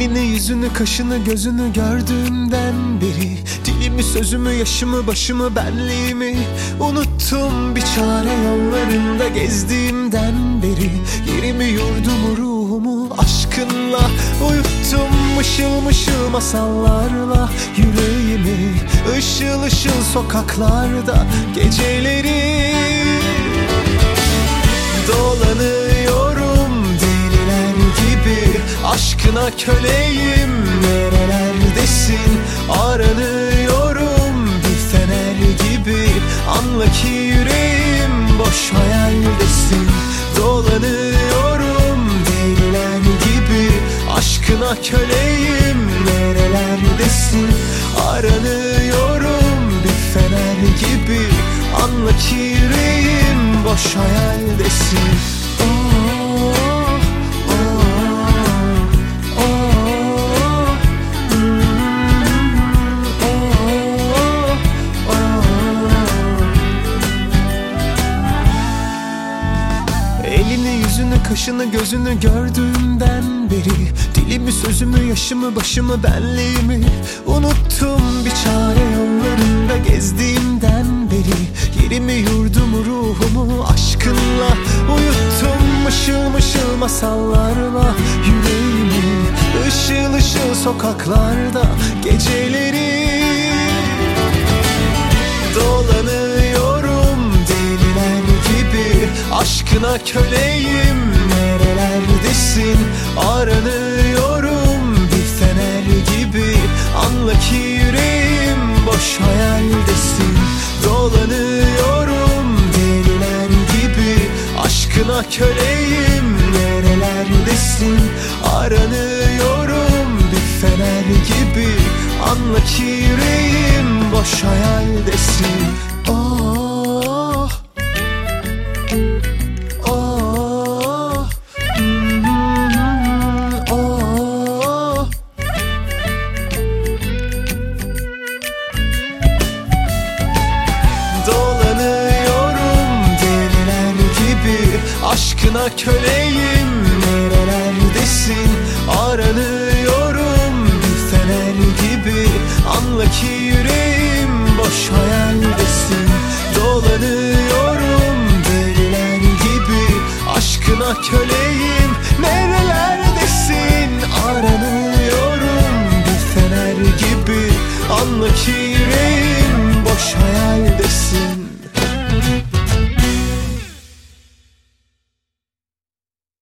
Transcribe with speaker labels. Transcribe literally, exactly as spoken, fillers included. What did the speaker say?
Speaker 1: Elini, yüzünü, kaşını, gözünü gördüğümden beri dilimi, sözümü, yaşımı, başımı, benliğimi unuttum. Bir çare yollarında gezdiğimden beri yerimi, yurdumu, ruhumu aşkınla uyuttum. Mışıl mışıl masallarla yüreğimi, ışıl ışıl sokaklarda geceleri dolanıyorum deliler gibi. Aşkına köleyim, nerelerdesin? Aranıyorum bir fener gibi. Anla ki yüreğim boş hayaldesin. Dolanıyorum deliler gibi. Aşkına köleyim, nerelerdesin? Aranıyorum bir fener gibi. Anla ki yüreğim boş hayaldesin. Oh, oh, oh, oh, oh, oh. Elini, yüzünü, kaşını, gözünü gördüğümden beri dilimi, sözümü, yaşımı, başımı, benliğimi unuttum. Bir çare yollarında gezdiğimden beri yerimi, yurdumu, ruhumu aşkınla uyuttum. Mışıl mışıl masallarla yüreğimi, ışıl ışıl sokaklarda geceleri dolanıyorum deliler gibi. Aşkına köleyim, nerelerdesin? Aranıyorum bir fener gibi. Anla ki yüreğim boş hayaldesin. Dolanıyorum deliler gibi. Aşkına köleyim, nerelerdesin? Aranıyorum bir fener gibi. Anla ki yüreğim boş hayaldesin. Oh, oh, mm, oh. Dolanıyorum deliler gibi. Aşkına köleyim, nerelerdesin? Aranıyorum bir fener gibi. Anla ki yüreğim boş hayaldesin. Dolanıyorum deliler gibi. Aşkına köleyim, nerelerdesin? Aranıyorum bir fener gibi. Anla ki yüreğim